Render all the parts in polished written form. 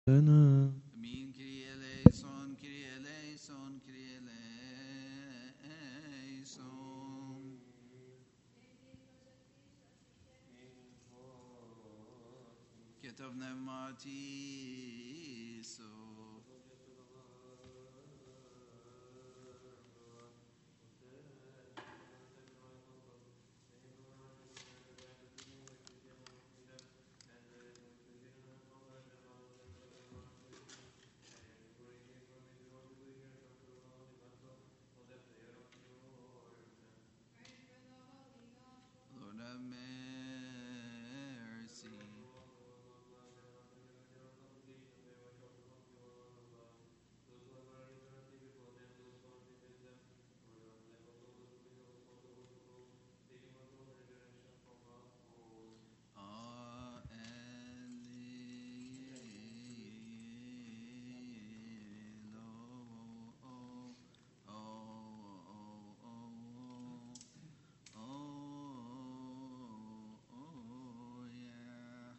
لنا. Amin. Kyrie eleison, Kyrie eleison, Kyrie eleison. Ketov Nematiso. Lord have mercy. Yeah.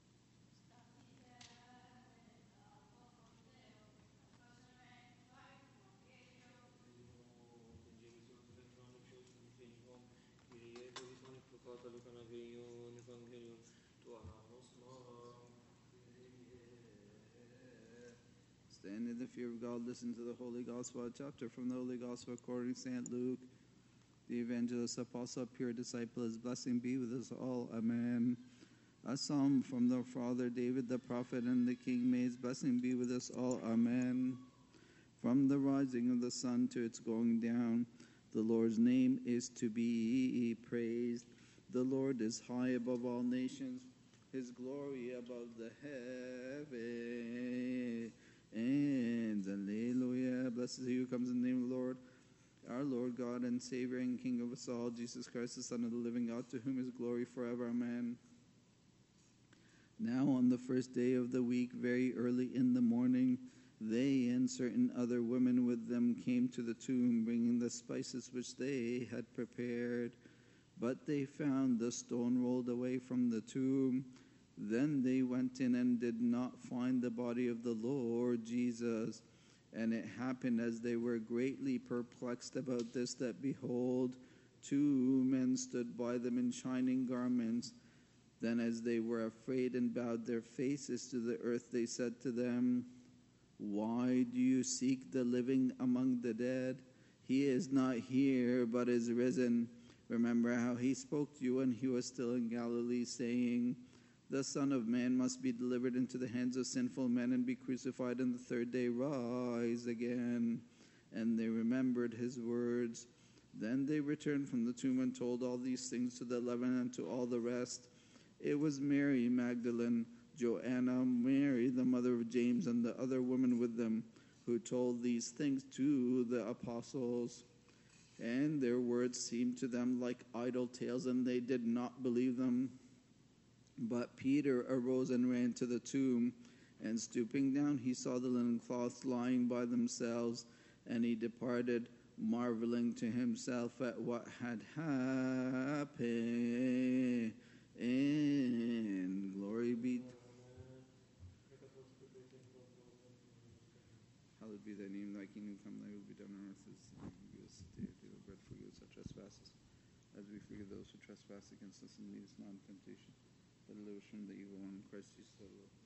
Stand in the fear of God, listen to the Holy Gospel, a chapter from the Holy Gospel according to St. Luke. The evangelist, apostle, pure disciple, his blessing be with us all. Amen. A psalm from the father David the prophet and the king, may his blessing be with us all. Amen. From the rising of the sun to its going down, the Lord's name is to be praised. The Lord is high above all nations, his glory above the heavens. Alleluia. Blessed is he who comes in the name of the Lord, our Lord God and Savior and King of us all, Jesus Christ, the Son of the living God, to whom is glory forever. Amen. Now on the first day of the week, very early in the morning, they and certain other women with them came to the tomb, bringing the spices which they had prepared. But they found the stone rolled away from the tomb. Then they went in and did not find the body of the Lord Jesus. And it happened as they were greatly perplexed about this, that behold, two men stood by them in shining garments. Then as they were afraid and bowed their faces to the earth, they said to them, why do you seek the living among the dead? He is not here, but is risen. Remember how he spoke to you when he was still in Galilee, saying, the Son of Man must be delivered into the hands of sinful men and be crucified, and the third day rise again. And they remembered his words. Then they returned from the tomb and told all these things to the 11 and to all the rest. It was Mary Magdalene, Joanna, Mary, the mother of James, and the other women with them, who told these things to the apostles. And their words seemed to them like idle tales, and they did not believe them. But Peter arose and ran to the tomb, and stooping down, he saw the linen cloths lying by themselves, and he departed, marveling to himself at what had happened. And glory be. Hallowed be thy name, thy kingdom come, thy will be done on earth as it is in heaven. Give us this day our daily bread, forgive us our trespasses, as we forgive those who trespass against us, and lead us not into temptation, but deliver us from the evil one. Christ Jesus our Lord.